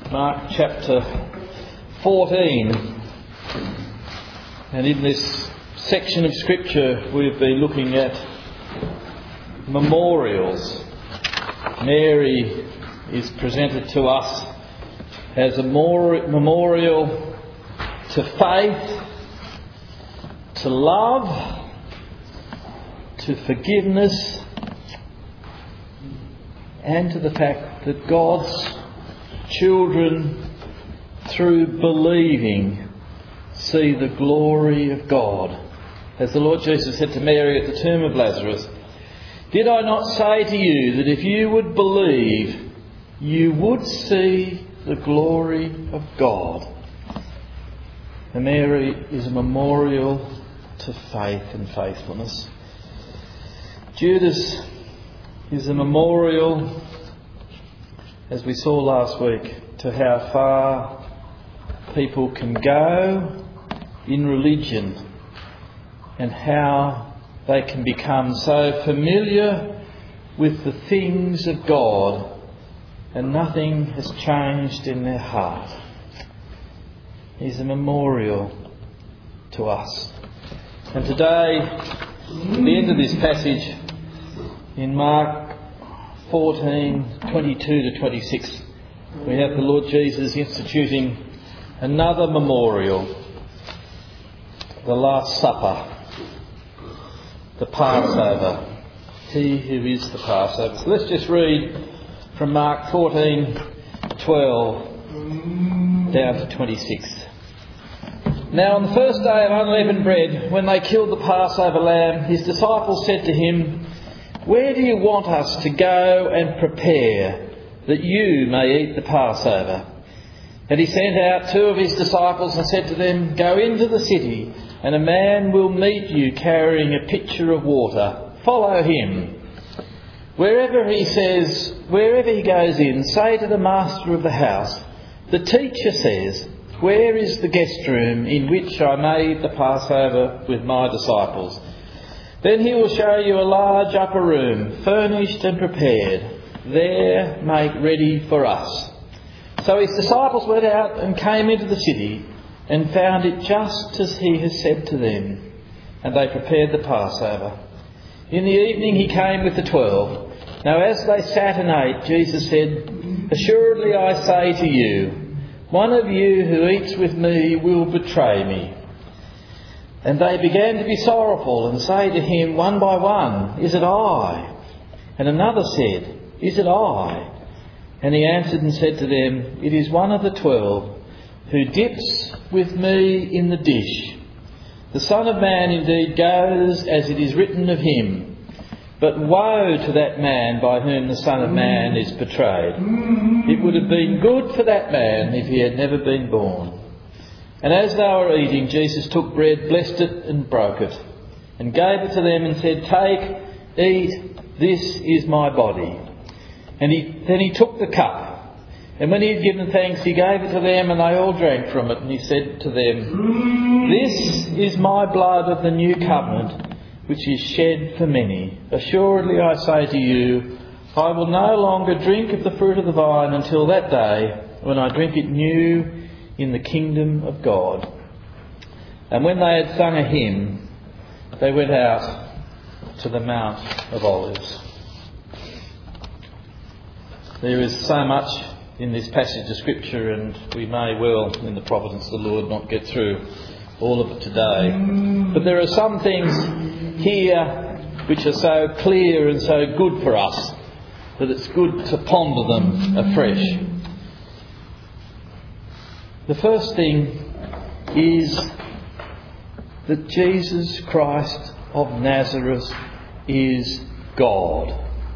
Mark chapter 14, and in this section of Scripture we've been looking at memorials. Mary is presented to us as a memorial to faith, to love, to forgiveness, and to the fact that God's children, through believing, see the glory of God. As the Lord Jesus said to Mary at the tomb of Lazarus, "Did I not say to you that if you would believe, you would see the glory of God?" And Mary is a memorial to faith and faithfulness. Judas is a memorial, as we saw last week, to how far people can go in religion and how they can become so familiar with the things of God and nothing has changed in their heart. He's a memorial to us. And today, at the end of this passage in Mark 14, 22 to 26, we have the Lord Jesus instituting another memorial, the Last Supper, the Passover, He who is the Passover. So let's just read from Mark 14:12 down to 26. "Now on the first day of unleavened bread, when they killed the Passover lamb, his disciples said to him, 'Where do you want us to go and prepare that you may eat the Passover?' And he sent out two of his disciples and said to them, 'Go into the city, and a man will meet you carrying a pitcher of water. Follow him. Wherever he goes in, say to the master of the house, "The teacher says, where is the guest room in which I made the Passover with my disciples? Then he will show you a large upper room, furnished and prepared. There make ready for us.' So his disciples went out and came into the city and found it just as he had said to them. And they prepared the Passover. In the evening he came with the 12. Now as they sat and ate, Jesus said, 'Assuredly I say to you, one of you who eats with me will betray me.' And they began to be sorrowful and say to him one by one, 'Is it I?' And another said, 'Is it I?' And he answered and said to them, 'It is one of the 12 who dips with me in the dish. The Son of Man indeed goes as it is written of him. But woe to that man by whom the Son of Man is betrayed. It would have been good for that man if he had never been born.' And as they were eating, Jesus took bread, blessed it and broke it, and gave it to them and said, 'Take, eat, this is my body.' And then he took the cup, and when he had given thanks, he gave it to them, and they all drank from it. And he said to them, 'This is my blood of the new covenant, which is shed for many. Assuredly I say to you, I will no longer drink of the fruit of the vine until that day when I drink it new in the kingdom of God.' And when they had sung a hymn, they went out to the Mount of Olives." There is so much in this passage of Scripture, and we may well, in the providence of the Lord, not get through all of it today. But there are some things here which are so clear and so good for us that it's good to ponder them afresh. The first thing is that Jesus Christ of Nazareth is God.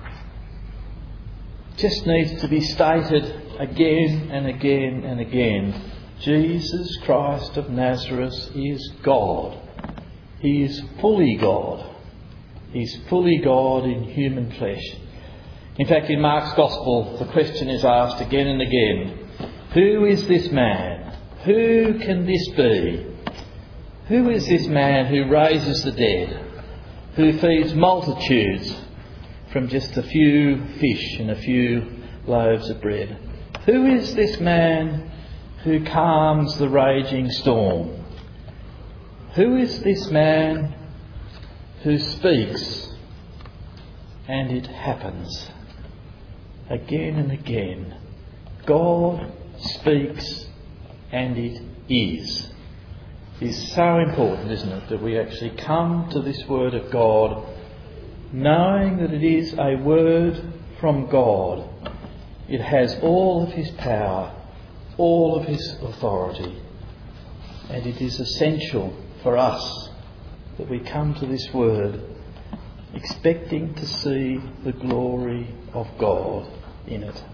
Just needs to be stated again and again and again. Jesus Christ of Nazareth is God. He is fully God. He's fully God in human flesh. In fact, in Mark's Gospel, the question is asked again and again, who is this man? Who can this be? Who is this man who raises the dead, who feeds multitudes from just a few fish and a few loaves of bread? Who is this man who calms the raging storm? Who is this man who speaks and it happens? Again and again, God speaks and it is. It's so important, isn't it, that we actually come to this word of God knowing that it is a word from God. It has all of his power, all of his authority, and it is essential for us that we come to this word expecting to see the glory of God in it.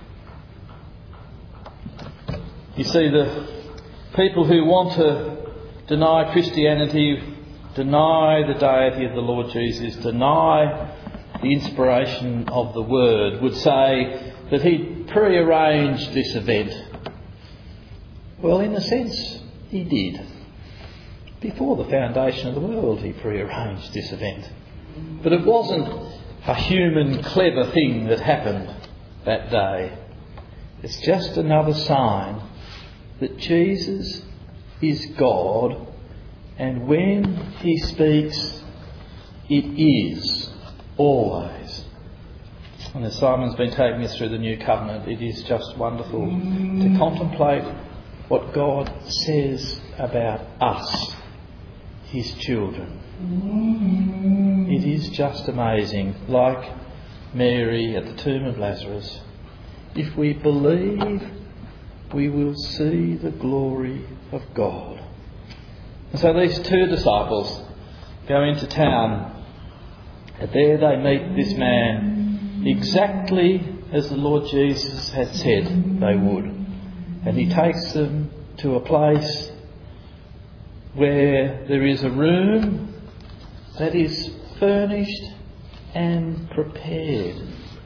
You see, the people who want to deny Christianity, deny the deity of the Lord Jesus, deny the inspiration of the Word, would say that he prearranged this event. Well, in a sense, he did. Before the foundation of the world, he prearranged this event. But it wasn't a human clever thing that happened that day. It's just another sign that Jesus is God, and when he speaks, it is always. And as Simon's been taking us through the New Covenant, it is just wonderful to contemplate what God says about us, his children. It is just amazing. Like Mary at the tomb of Lazarus, if we believe, we will see the glory of God. And so these two disciples go into town, and there they meet this man exactly as the Lord Jesus had said they would. And he takes them to a place where there is a room that is furnished and prepared.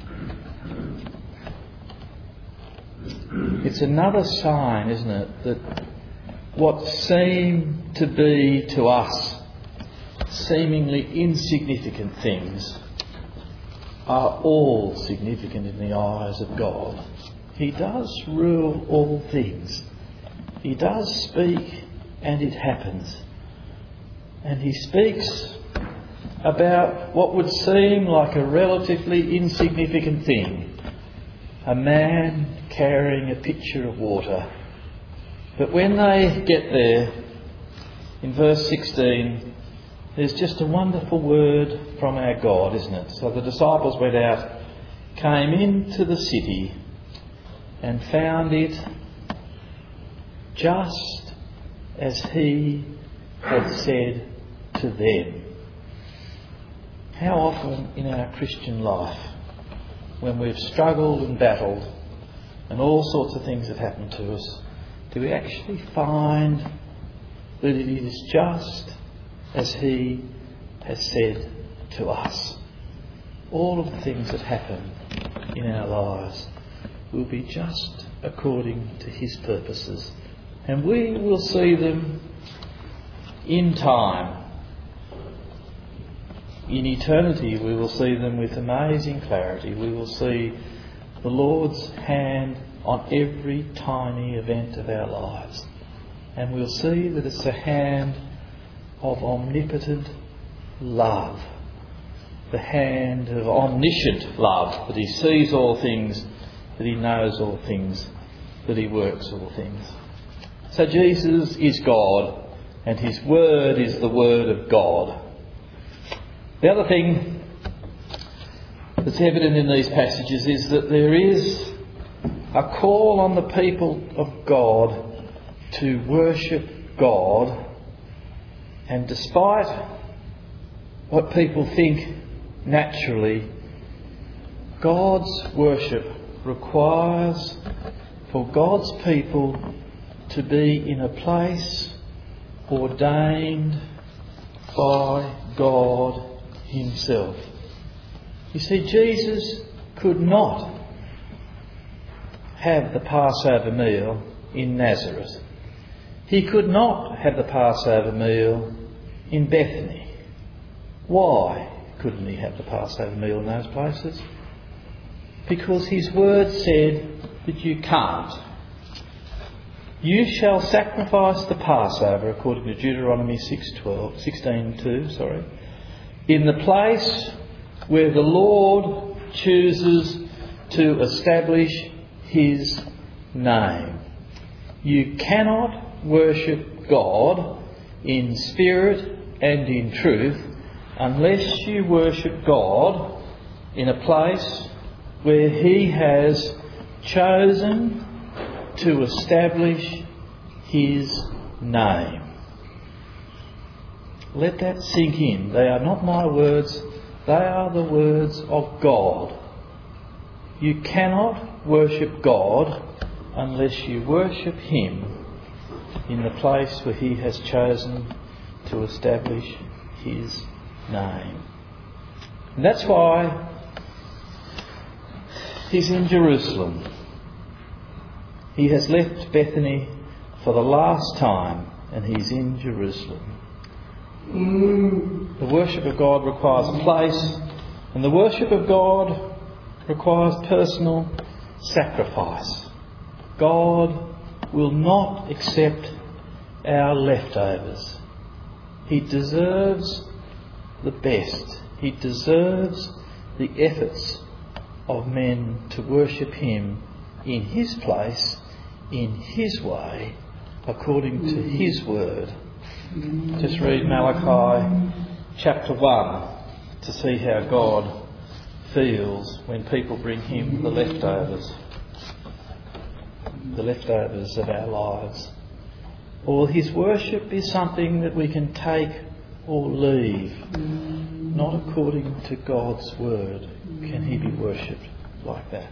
It's another sign, isn't it, that what seem to be to us seemingly insignificant things are all significant in the eyes of God. He does rule all things. He does speak and it happens. And he speaks about what would seem like a relatively insignificant thing. A man carrying a pitcher of water. But when they get there, in verse 16, there's just a wonderful word from our God, isn't it? So the disciples went out, came into the city, and found it just as he had said to them. How often in our Christian life, when we've struggled and battled and all sorts of things have happened to us, do we actually find that it is just as he has said to us? All of the things that happen in our lives will be just according to his purposes, and we will see them in time. In eternity we will see them with amazing clarity. We will see the Lord's hand on every tiny event of our lives. And we'll see that it's a hand of omnipotent love. The hand of omniscient love, that he sees all things, that he knows all things, that he works all things. So Jesus is God, and his word is the word of God. The other thing that's evident in these passages is that there is a call on the people of God to worship God, and despite what people think naturally, God's worship requires for God's people to be in a place ordained by God himself. You see, Jesus could not have the Passover meal in Nazareth. He could not have the Passover meal in Bethany. Why couldn't he have the Passover meal in those places? Because his word said that you can't. You shall sacrifice the Passover, according to Deuteronomy 16:2, in the place where the Lord chooses to establish His name. You cannot worship God in spirit and in truth unless you worship God in a place where He has chosen to establish His name. Let that sink in. They are not my words, they are the words of God. You cannot worship God unless you worship Him in the place where He has chosen to establish His name. And that's why He's in Jerusalem. He has left Bethany for the last time and He's in Jerusalem. The worship of God requires a place, and the worship of God requires personal sacrifice. God will not accept our leftovers. He deserves the best. He deserves the efforts of men to worship Him in His place, in His way, according to His word. Just read Malachi chapter 1 to see how God feels when people bring Him the leftovers of our lives. Or His worship is something that we can take or leave. Not according to God's word can He be worshipped like that.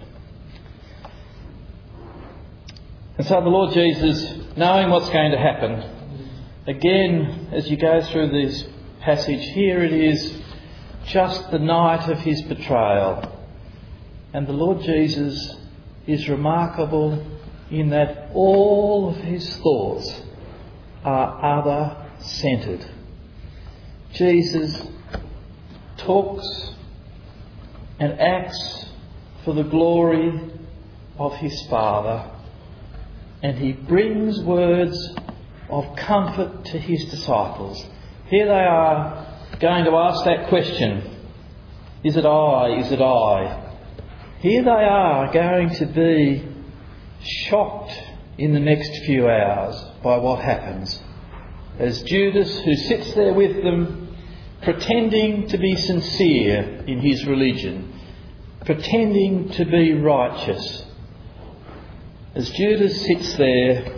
And so the Lord Jesus, knowing what's going to happen, again, as you go through this passage, here it is just the night of His betrayal. And the Lord Jesus is remarkable in that all of His thoughts are other-centred. Jesus talks and acts for the glory of His Father, and He brings words of comfort to His disciples. Here they are going to ask that question, is it I, is it I? Here they are going to be shocked in the next few hours by what happens, as Judas, who sits there with them, pretending to be sincere in his religion, pretending to be righteous, as Judas sits there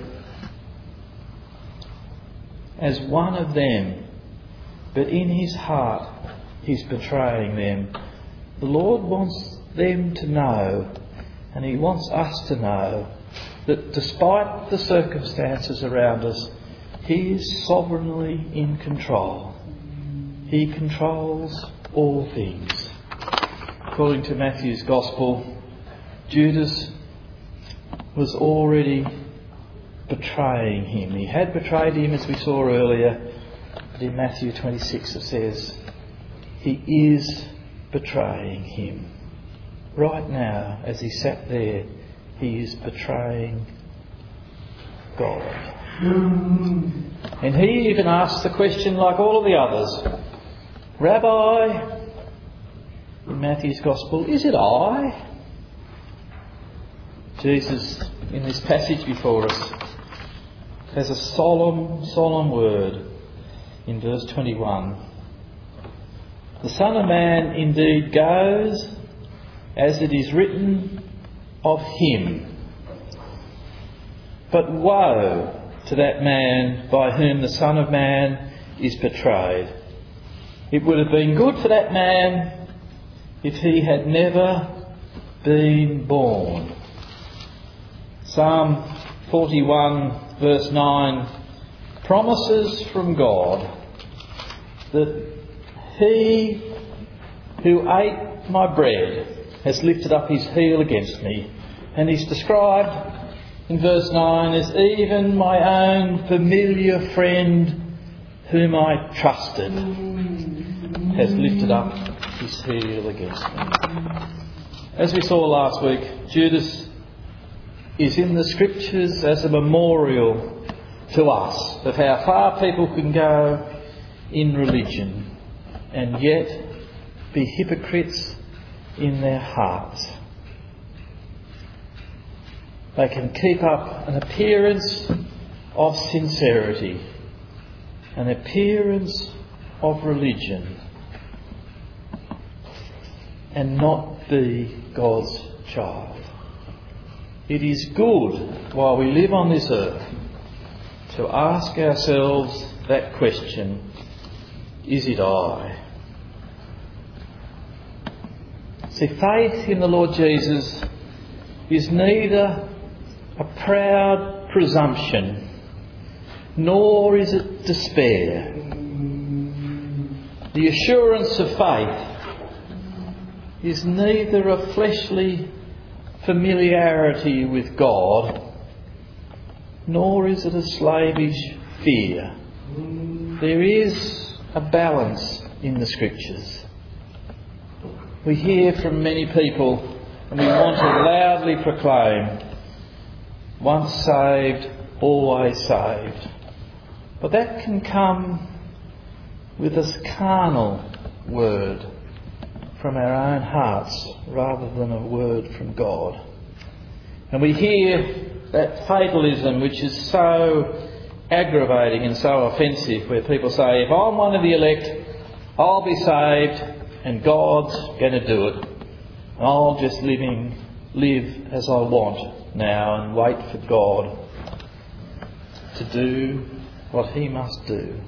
as one of them, but in his heart he's betraying them. The Lord wants them to know, and He wants us to know, that despite the circumstances around us, He is sovereignly in control. He controls all things. According to Matthew's Gospel, Judas was already betraying Him. He had betrayed Him, as we saw earlier, but in Matthew 26 it says he is betraying Him. Right now, as he sat there, he is betraying God. And he even asks the question, like all of the others, Rabbi, in Matthew's Gospel, is it I? Jesus, in this passage before us, has a solemn word in verse 21. The Son of Man indeed goes as it is written of Him. But woe to that man by whom the Son of Man is betrayed. It would have been good for that man if he had never been born. Psalm 41 verse 9 promises from God that He who ate my bread has lifted up His heel against me. And He's described in verse 9 as even my own familiar friend whom I trusted has lifted up his heel against me. As we saw last week, Judas is in the Scriptures as a memorial to us of how far people can go in religion and yet be hypocrites in their hearts. They can keep up an appearance of sincerity, an appearance of religion, and not be God's child. It is good, while we live on this earth, to ask ourselves that question, is it I? See, faith in the Lord Jesus is neither a proud presumption, nor is it despair. The assurance of faith is neither a fleshly familiarity with God, nor is it a slavish fear. There is a balance in the Scriptures. We hear from many people, and we want to loudly proclaim, once saved, always saved. But that can come with a carnal word from our own hearts rather than a word from God. And we hear that fatalism which is so aggravating and so offensive, where people say, if I'm one of the elect, I'll be saved and God's going to do it. I'll just live as I want now and wait for God to do what He must do.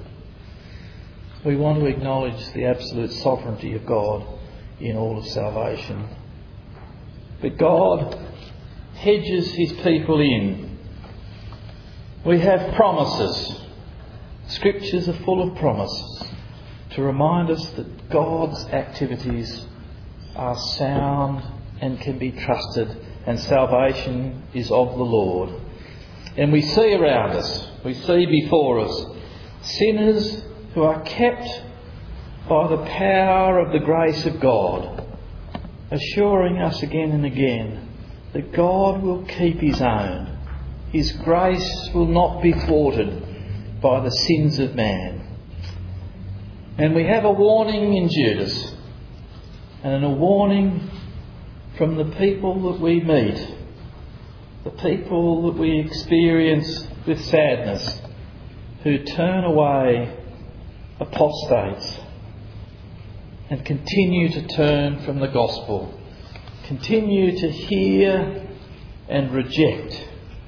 We want to acknowledge the absolute sovereignty of God in all of salvation. But God hedges His people in. We have promises. Scriptures are full of promises to remind us that God's activities are sound and can be trusted, and salvation is of the Lord. And we see around us, we see before us, sinners who are kept by the power of the grace of God, assuring us again and again that God will keep His own. His grace will not be thwarted by the sins of man. And we have a warning in Judas, and a warning from the people that we meet, the people that we experience with sadness, who turn away apostates and continue to turn from the gospel, continue to hear and reject.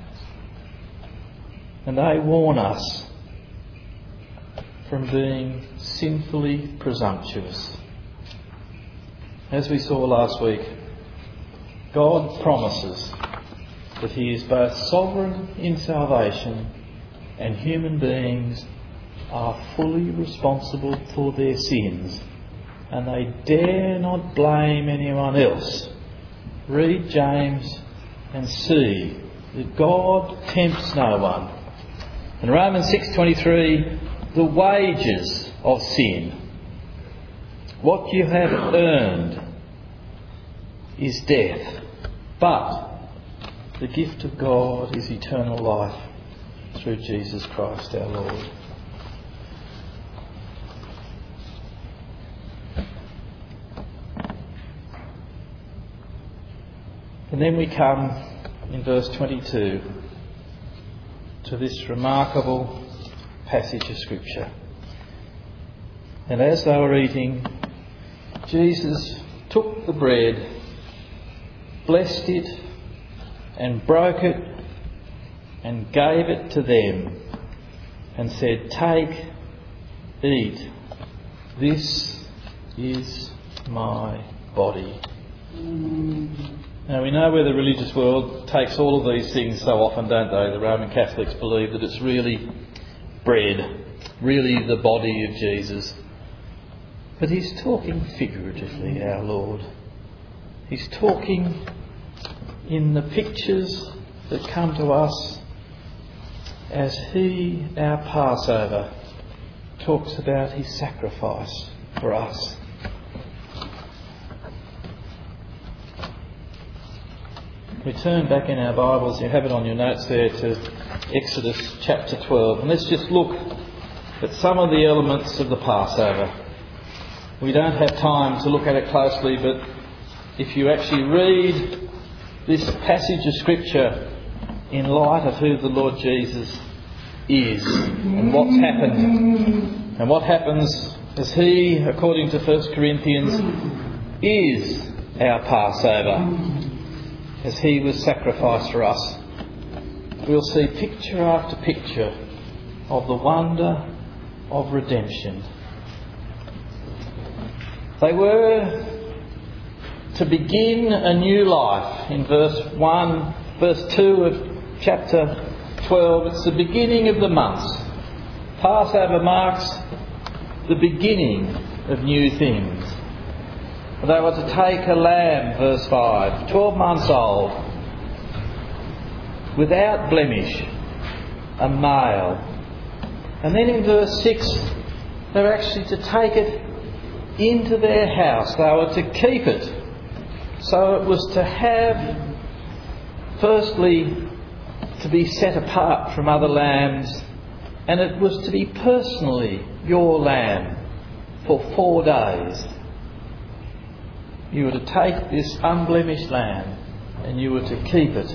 And they warn us from being sinfully presumptuous. As we saw last week, God promises that He is both sovereign in salvation, and human beings are fully responsible for their sins, and they dare not blame anyone else. Read James and see that God tempts no one. In Romans 6:23, the wages of sin, what you have earned, is death, but the gift of God is eternal life through Jesus Christ our Lord. And then we come in verse 22 to this remarkable passage of Scripture. And as they were eating, Jesus took the bread, blessed it, and broke it, and gave it to them, and said, "Take, eat, this is my body." Now we know where the religious world takes all of these things so often, don't they? The Roman Catholics believe that it's really bread, really the body of Jesus. But He's talking figuratively, our Lord. He's talking in the pictures that come to us as He, our Passover, talks about His sacrifice for us. We turn back in our Bibles, you have it on your notes there, to Exodus chapter 12. And let's just look at some of the elements of the Passover. We don't have time to look at it closely, but if you actually read this passage of Scripture in light of who the Lord Jesus is and what's happened, and what happens as He, according to 1 Corinthians, is our Passover, as He was sacrificed for us, we'll see picture after picture of the wonder of redemption. They were to begin a new life. In verse 2 of chapter 12, it's the beginning of the months. Passover marks the beginning of new things. They were to take a lamb, verse 5, 12 months old, without blemish, a male. And then in verse 6, they were actually to take it into their house. They were to keep it. So it was to have, firstly, to be set apart from other lambs, and it was to be personally your lamb for 4 days. You were to take this unblemished lamb and you were to keep it.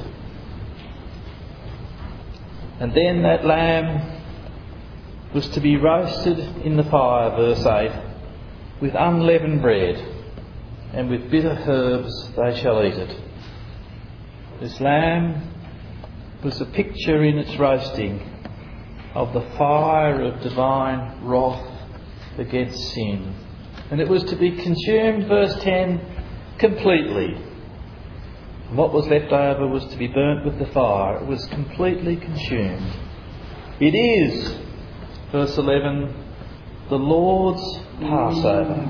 And then that lamb was to be roasted in the fire, verse 8, with unleavened bread, and with bitter herbs they shall eat it. This lamb was a picture in its roasting of the fire of divine wrath against sin. And it was to be consumed, verse 10, completely. What was left over was to be burnt with the fire. It was completely consumed. It is, verse 11, the Lord's Passover.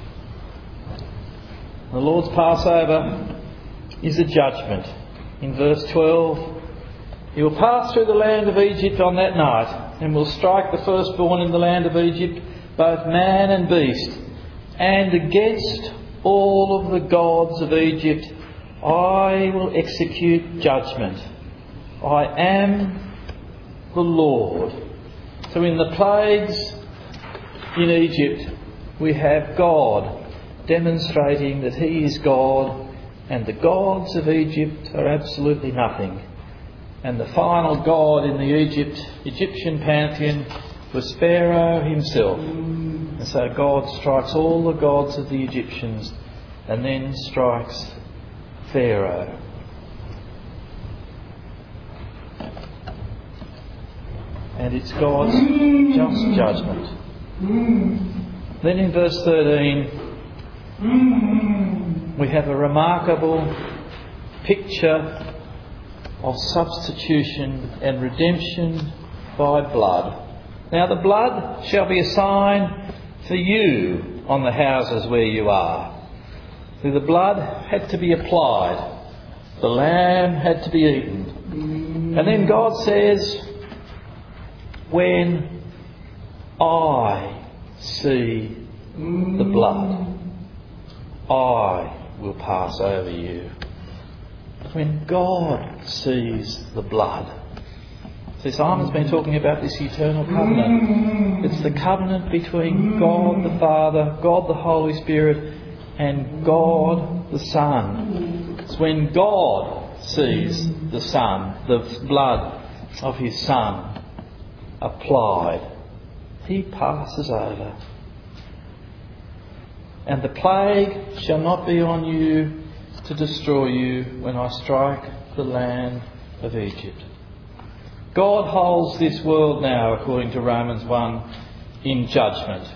The Lord's Passover is a judgment. In verse 12, He will pass through the land of Egypt on that night, and will strike the firstborn in the land of Egypt, both man and beast. And against all of the gods of Egypt I will execute judgment. I am the Lord. So in the plagues in Egypt, we have God demonstrating that He is God, and the gods of Egypt are absolutely nothing. And the final god in the Egyptian pantheon was Pharaoh himself. And so God strikes all the gods of the Egyptians and then strikes Pharaoh. And it's God's just judgment. Then in verse 13, we have a remarkable picture of substitution and redemption by blood. Now the blood shall be a sign for you on the houses where you are. So the blood had to be applied. The lamb had to be eaten. And then God says, when I see the blood, I will pass over you. When God sees the blood. So Simon's been talking about this eternal covenant. It's the covenant between God the Father, God the Holy Spirit, and God the Son. It's when God sees the Son, the blood of His Son applied, He passes over. And the plague shall not be on you to destroy you when I strike the land of Egypt. God holds this world now, according to Romans 1, in judgment.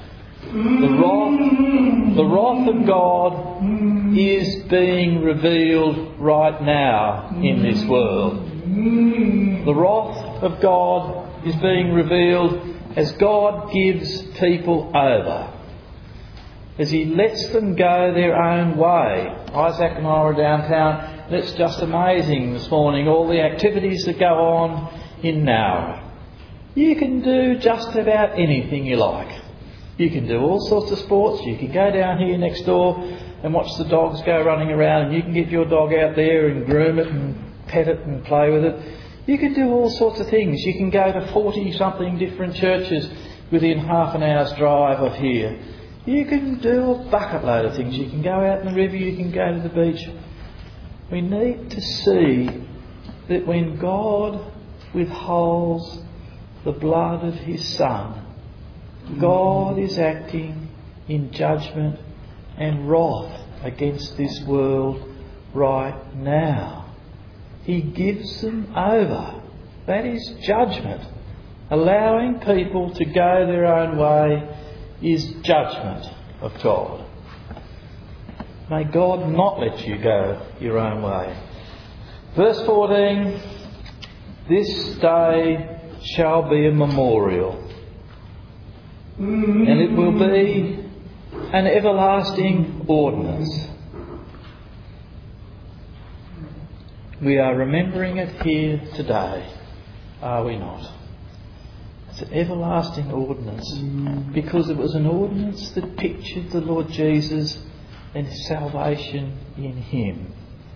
The wrath of God is being revealed right now in this world. The wrath of God is being revealed as God gives people over, as He lets them go their own way. Isaac and I were downtown, and it's just amazing this morning, all the activities that go on in Nowra. You can do just about anything you like. You can do all sorts of sports. You can go down here next door and watch the dogs go running around, and you can get your dog out there and groom it and pet it and play with it. You can do all sorts of things. You can go to 40-something different churches within half an hour's drive of here. You can do a bucket load of things. You can go out in the river, you can go to the beach. We need to see that when God withholds the blood of His Son, God is acting in judgment and wrath against this world right now. He gives them over. That is judgment. Allowing people to go their own way is judgment of God. May God not let you go your own way. Verse 14, this day shall be a memorial, and it will be an everlasting ordinance. We are remembering it here today, are we not? It's an everlasting ordinance because it was an ordinance that pictured the Lord Jesus and His salvation in Him.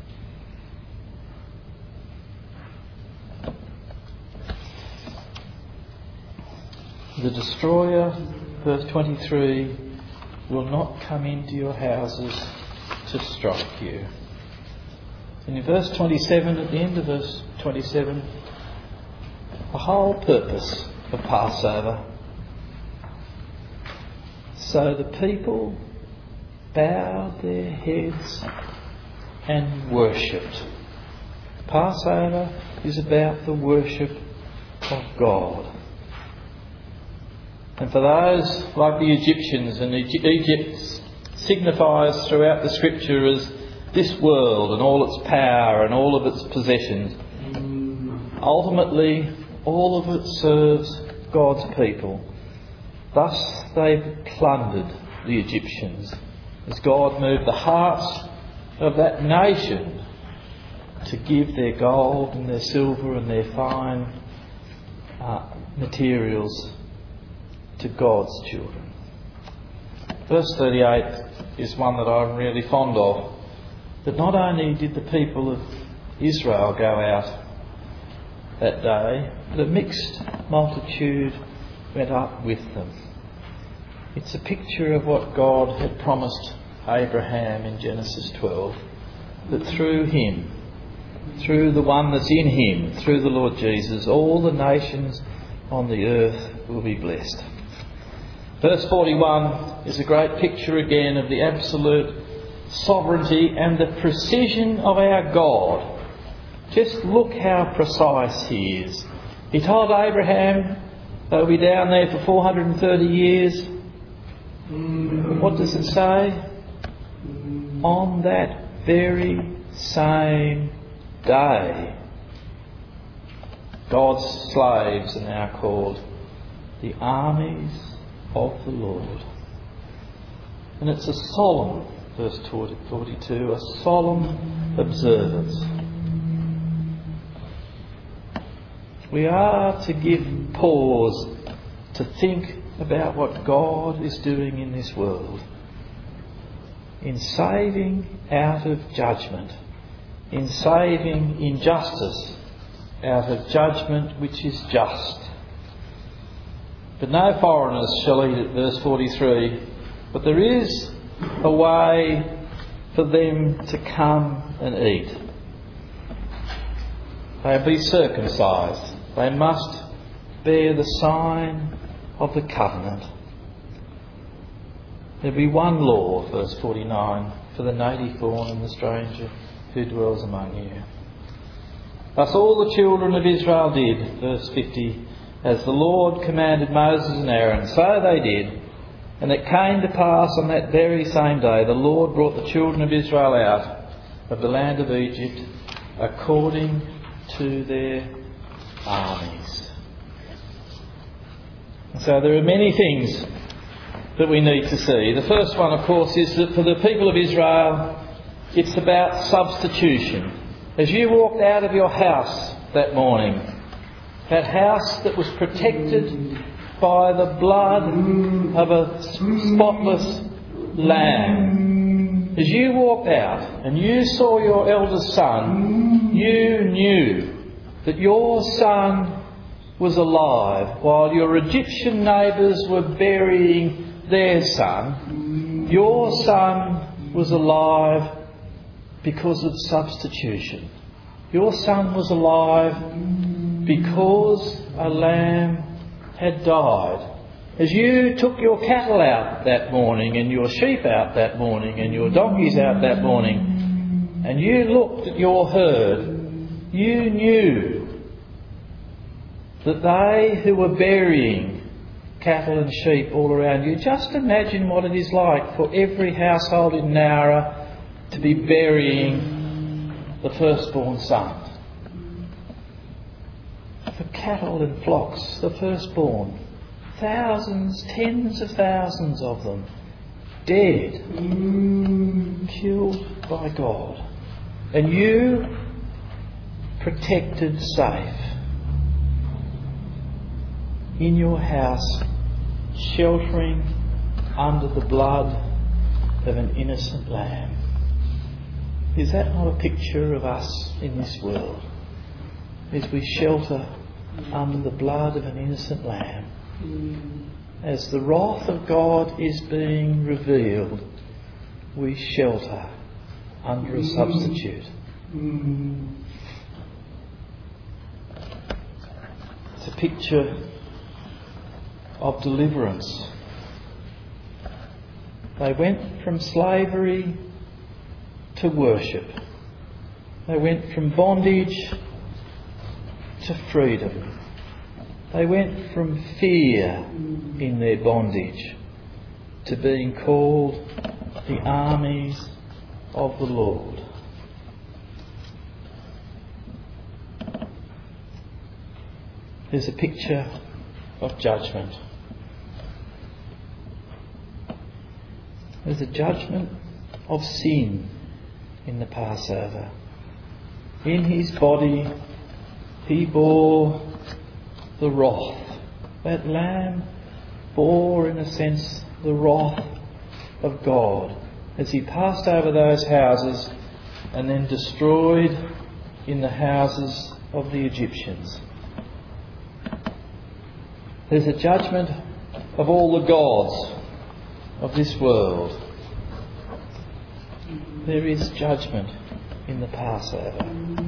The destroyer, verse 23, will not come into your houses to strike you. And in verse 27, at the end of verse 27, the whole purpose of Passover. So the people bowed their heads and worshipped. Passover is about the worship of God. And for those like the Egyptians, and Egypt signifies throughout the Scripture as this world and all its power and all of its possessions, ultimately all of it serves God's people. Thus they plundered the Egyptians as God moved the hearts of that nation to give their gold and their silver and their fine materials to God's children. Verse 38 is one that I'm really fond of. That not only did the people of Israel go out that day, but a mixed multitude went up with them. It's a picture of what God had promised Abraham in Genesis 12, that through him, through the one that's in him, through the Lord Jesus, all the nations on the earth will be blessed. Verse 41 is a great picture again of the absolute sovereignty and the precision of our God. Just look how precise He is. He told Abraham they'll be down there for 430 years. What does it say? On that very same day, God's slaves are now called the armies of the Lord. And it's a solemn, verse 42, a solemn observance. We are to give pause to think about what God is doing in this world, in saving out of judgment, in saving injustice out of judgment which is just. But no foreigners shall eat it, verse 43. But there is a way for them to come and eat. They'll be circumcised. They must bear the sign of the covenant. There'll be one law, verse 49, for the native born and the stranger who dwells among you. Thus all the children of Israel did, verse 50, as the Lord commanded Moses and Aaron, so they did. And it came to pass on that very same day, the Lord brought the children of Israel out of the land of Egypt according to their armies. And so there are many things that we need to see. The first one, of course, is that for the people of Israel, it's about substitution. As you walked out of your house that morning, that house that was protected by the blood of a spotless lamb, As you walked out and you saw your eldest son, you knew that your son was alive while your Egyptian neighbours were burying their son. Your son was alive because of substitution. Your son was alive because a lamb had died. As you took your cattle out that morning and your sheep out that morning and your donkeys out that morning and you looked at your herd, you knew that they who were burying cattle and sheep all around you, just imagine what it is like for every household in Nowra to be burying the firstborn son. For cattle and flocks, the firstborn. Thousands, tens of thousands of them, dead, killed by God. And you protected safe in your house, sheltering under the blood of an innocent lamb. Is that not a picture of us in this world? As we shelter under the blood of an innocent lamb. As the wrath of God is being revealed, we shelter under a substitute. It's a picture of deliverance. They went from slavery to worship. They went from bondage to freedom. They went from fear in their bondage to being called the armies of the Lord. There's a picture of judgment. There's a judgment of sin in the Passover. In his body he bore the wrath. That lamb bore, in a sense, the wrath of God as he passed over those houses and then destroyed in the houses of the Egyptians. There's a judgment of all the gods of this world. There is judgment in the Passover.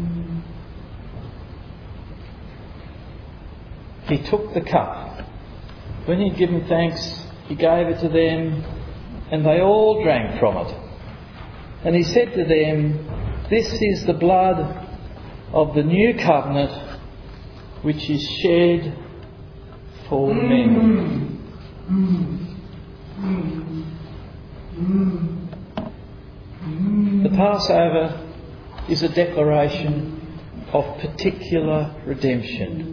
He took the cup. When he'd given thanks, he gave it to them, and they all drank from it. And he said to them, "This is the blood of the new covenant, which is shed for many." The Passover is a declaration of particular redemption.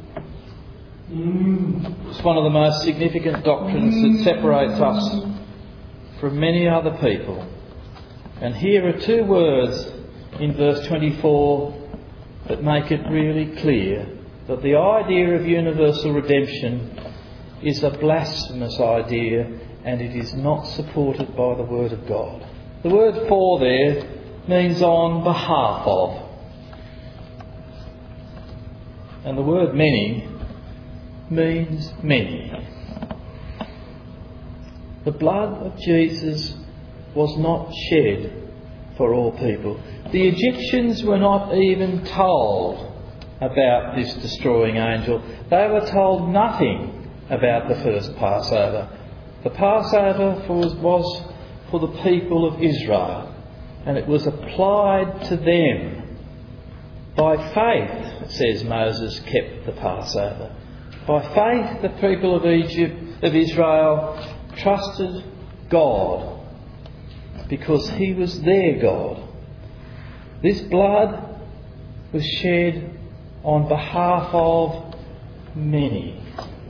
It's one of the most significant doctrines that separates us from many other people. And here are two words in verse 24 that make it really clear that the idea of universal redemption is a blasphemous idea and it is not supported by the Word of God. The word "for" there means on behalf of. And the word "many" means many. The blood of Jesus was not shed for all people. The Egyptians were not even told about this destroying angel. They were told nothing about the first Passover. The Passover was for the people of Israel, and it was applied to them. By faith, it says, Moses kept the Passover. By faith, the people of Israel trusted God because he was their God. This blood was shed on behalf of many.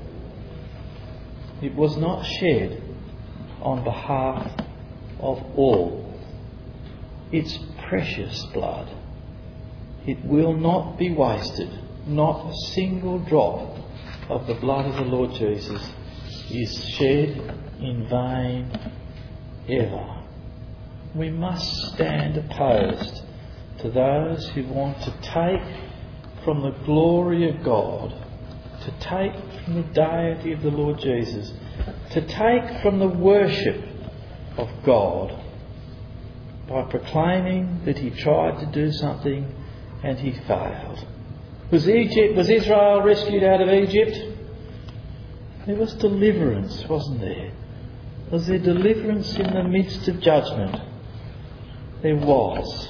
It was not shed on behalf of all. It's precious blood. It will not be wasted. Not a single drop of the blood of the Lord Jesus is shed in vain ever. we must stand opposed to those who want to take from the glory of God, to take from the deity of the Lord Jesus, to take from the worship of God by proclaiming that he tried to do something and he failed. Was Israel rescued out of Egypt? There was deliverance, wasn't there? Was there deliverance in the midst of judgment? There was.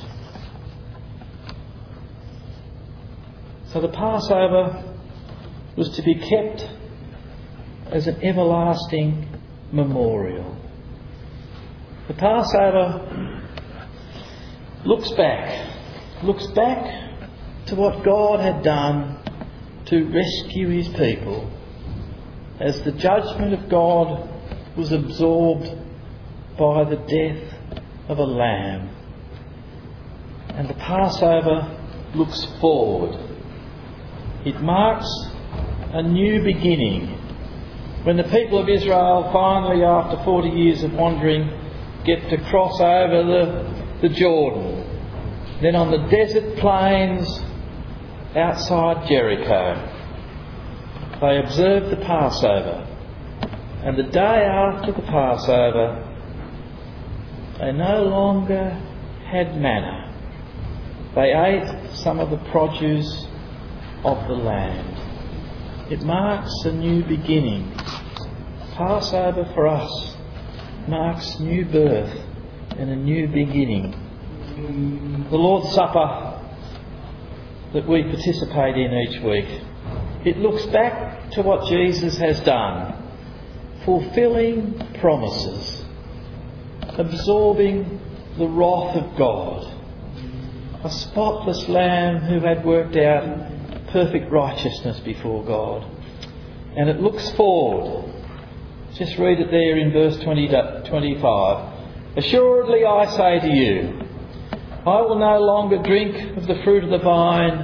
So the Passover was to be kept as an everlasting memorial. The Passover looks back to what God had done to rescue his people as the judgment of God was absorbed by the death of a lamb. And the Passover looks forward. It marks a new beginning. When the people of Israel finally, after 40 years of wandering, get to cross over the Jordan, then on the desert plains outside Jericho, they observed the Passover. And the day after the Passover, they no longer had manna. They ate some of the produce of the land. It marks a new beginning. Passover for us marks new birth and a new beginning. The Lord's Supper that we participate in each week, it looks back to what Jesus has done, fulfilling promises, absorbing the wrath of God, a spotless lamb who had worked out perfect righteousness before God. And it looks forward. Just read it there in verse 25. Assuredly I say to you, I will no longer drink of the fruit of the vine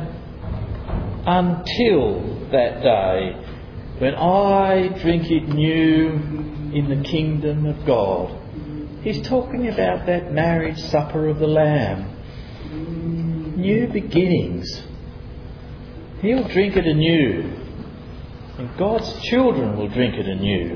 until that day when I drink it new in the kingdom of God. He's talking about that marriage supper of the Lamb. New beginnings. He'll drink it anew. And God's children will drink it anew.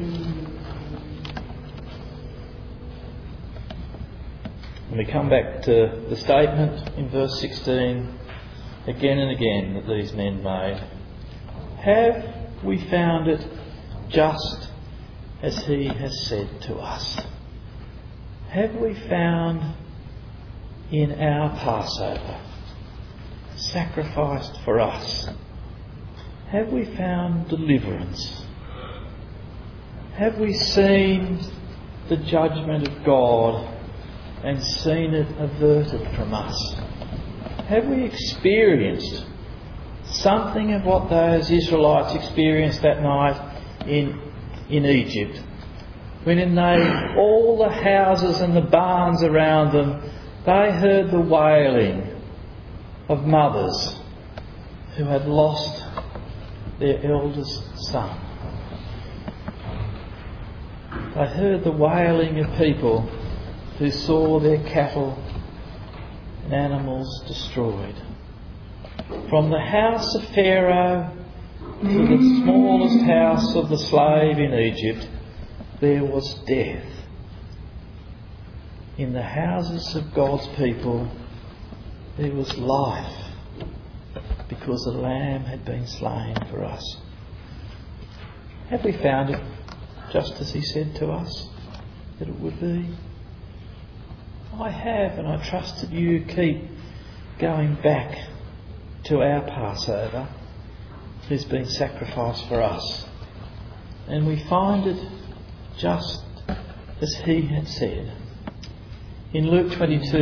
And we come back to the statement in verse 16 again and again that these men made. Have we found it just as he has said to us? Have we found in our Passover, sacrificed for us, have we found deliverance? Have we seen the judgment of God and seen it averted from us? Have we experienced something of what those Israelites experienced that night in Egypt, when in all the houses and the barns around them, they heard the wailing of mothers who had lost their eldest son? They heard the wailing of people who saw their cattle and animals destroyed. From the house of Pharaoh to the smallest house of the slave in Egypt, there was death. In the houses of God's people, there was life, because the Lamb had been slain for us. Have we found it just as he said to us that it would be? I have, and I trust that you keep going back to our Passover, who's been sacrificed for us. And we find it just as he had said. In Luke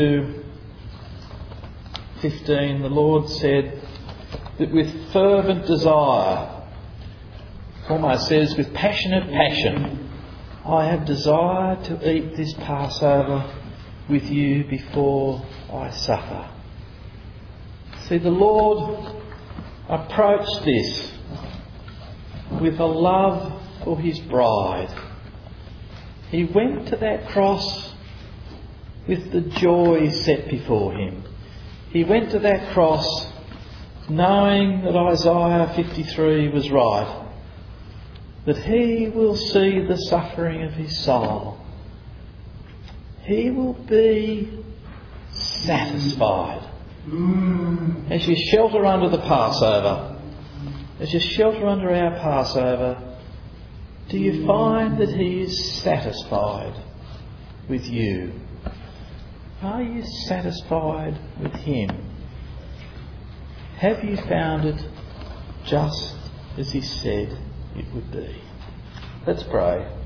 22:15, the Lord said that with fervent desire, almost says with passionate passion, I have desired to eat this Passover with you before I suffer. See, the Lord approached this with a love for his bride. He went to that cross with the joy set before him. He went to that cross knowing that Isaiah 53 was right, that he will see the suffering of his soul. He will be satisfied. As you shelter under the Passover, as you shelter under our Passover, do you find that he is satisfied with you? Are you satisfied with him? Have you found it just as he said it would be? Let's pray.